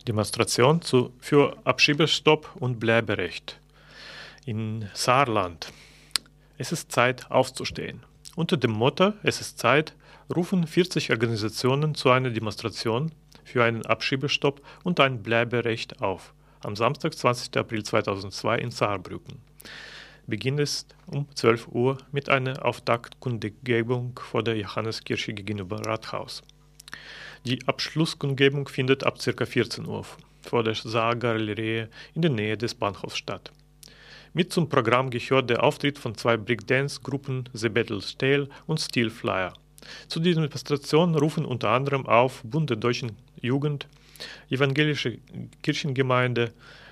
Demonstration für Abschiebestopp und Bleiberecht in Saarland. Es ist Zeit aufzustehen. Unter dem Motto „Es ist Zeit“ rufen 40 Organisationen zu einer Demonstration für einen Abschiebestopp und ein Bleiberecht auf. Am Samstag, 20. April 2002 in Saarbrücken. Beginn ist um 12 Uhr mit einer Auftaktkundgebung vor der Johanneskirche gegenüber Rathaus. Die Abschlusskundgebung findet ab ca. 14 Uhr vor der Saargalerie in der Nähe des Bahnhofs statt. Mit zum Programm gehört der Auftritt von 2 Breakdance-Gruppen The Battle Stale und Steel Flyer. Zu dieser Demonstration rufen unter anderem auf Bund der Deutschen Jugend, Evangelische Kirchengemeinde,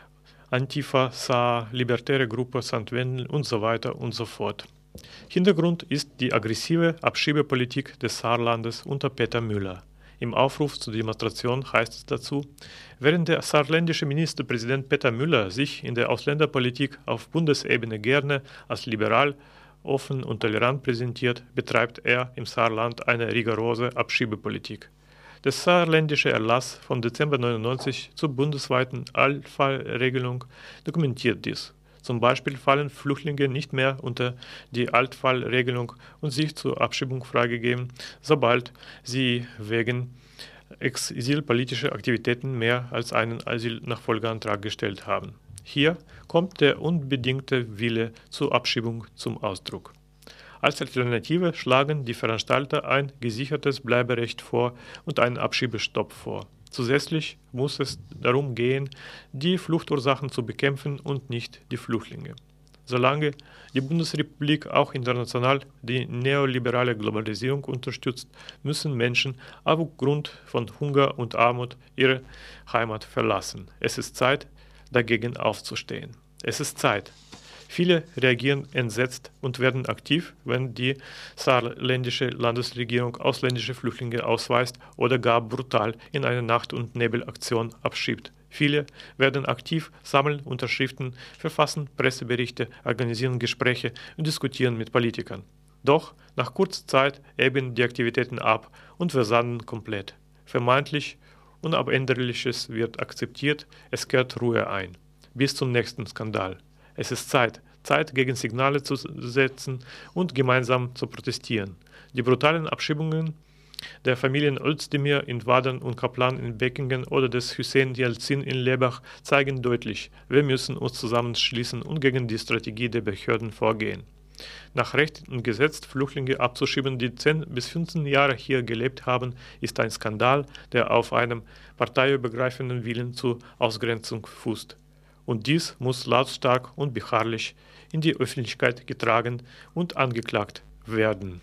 Antifa, Saar, Libertäre Gruppe St. Wendel und so weiter und so fort. Hintergrund ist die aggressive Abschiebepolitik des Saarlandes unter Peter Müller. Im Aufruf zur Demonstration heißt es dazu: Während der saarländische Ministerpräsident Peter Müller sich in der Ausländerpolitik auf Bundesebene gerne als liberal, offen und tolerant präsentiert, betreibt er im Saarland eine rigorose Abschiebepolitik. Der saarländische Erlass vom Dezember 1999 zur bundesweiten Altfallregelung dokumentiert dies. Zum Beispiel fallen Flüchtlinge nicht mehr unter die Altfallregelung und sich zur Abschiebung freigegeben, sobald sie wegen exilpolitischer Aktivitäten mehr als einen Asylnachfolgeantrag gestellt haben. Hier kommt der unbedingte Wille zur Abschiebung zum Ausdruck. Als Alternative schlagen die Veranstalter ein gesichertes Bleiberecht vor und einen Abschiebestopp vor. Zusätzlich muss es darum gehen, die Fluchtursachen zu bekämpfen und nicht die Flüchtlinge. Solange die Bundesrepublik auch international die neoliberale Globalisierung unterstützt, müssen Menschen aufgrund von Hunger und Armut ihre Heimat verlassen. Es ist Zeit, dagegen aufzustehen. Es ist Zeit. Viele reagieren entsetzt und werden aktiv, wenn die saarländische Landesregierung ausländische Flüchtlinge ausweist oder gar brutal in eine Nacht- und Nebelaktion abschiebt. Viele werden aktiv, sammeln Unterschriften, verfassen Presseberichte, organisieren Gespräche und diskutieren mit Politikern. Doch nach kurzer Zeit ebben die Aktivitäten ab und versanden komplett. Vermeintlich Unabänderliches wird akzeptiert, es kehrt Ruhe ein. Bis zum nächsten Skandal. Es ist Zeit gegen Signale zu setzen und gemeinsam zu protestieren. Die brutalen Abschiebungen der Familien Özdemir in Wadern und Kaplan in Beckingen oder des Hüseyin Yalcin in Lebach zeigen deutlich, wir müssen uns zusammenschließen und gegen die Strategie der Behörden vorgehen. Nach Recht und Gesetz Flüchtlinge abzuschieben, die 10 bis 15 Jahre hier gelebt haben, ist ein Skandal, der auf einem parteiübergreifenden Willen zur Ausgrenzung fußt. Und dies muss lautstark und beharrlich in die Öffentlichkeit getragen und angeklagt werden.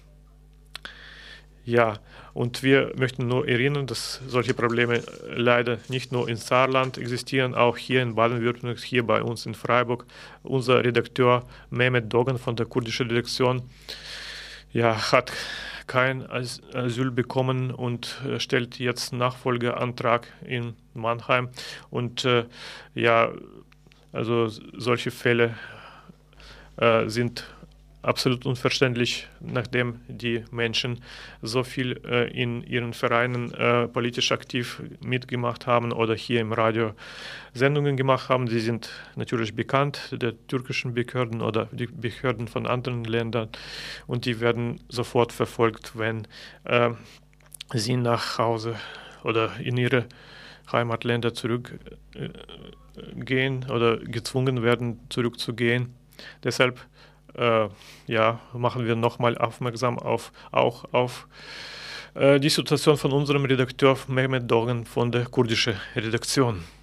Ja, und wir möchten nur erinnern, dass solche Probleme leider nicht nur in Saarland existieren, auch hier in Baden-Württemberg, hier bei uns in Freiburg. Unser Redakteur Mehmet Dogan von der kurdischen Redaktion hat kein Asyl bekommen und stellt jetzt Nachfolgeantrag in Mannheim. Und also solche Fälle sind absolut unverständlich, nachdem die Menschen so viel in ihren Vereinen politisch aktiv mitgemacht haben oder hier im Radio Sendungen gemacht haben. Sie sind natürlich bekannt der türkischen Behörden oder die Behörden von anderen Ländern und die werden sofort verfolgt, wenn sie nach Hause oder in ihre Heimatländer zurückgehen oder gezwungen werden, zurückzugehen. Deshalb machen wir nochmal aufmerksam auf die Situation von unserem Redakteur Mehmet Dogan von der kurdischen Redaktion.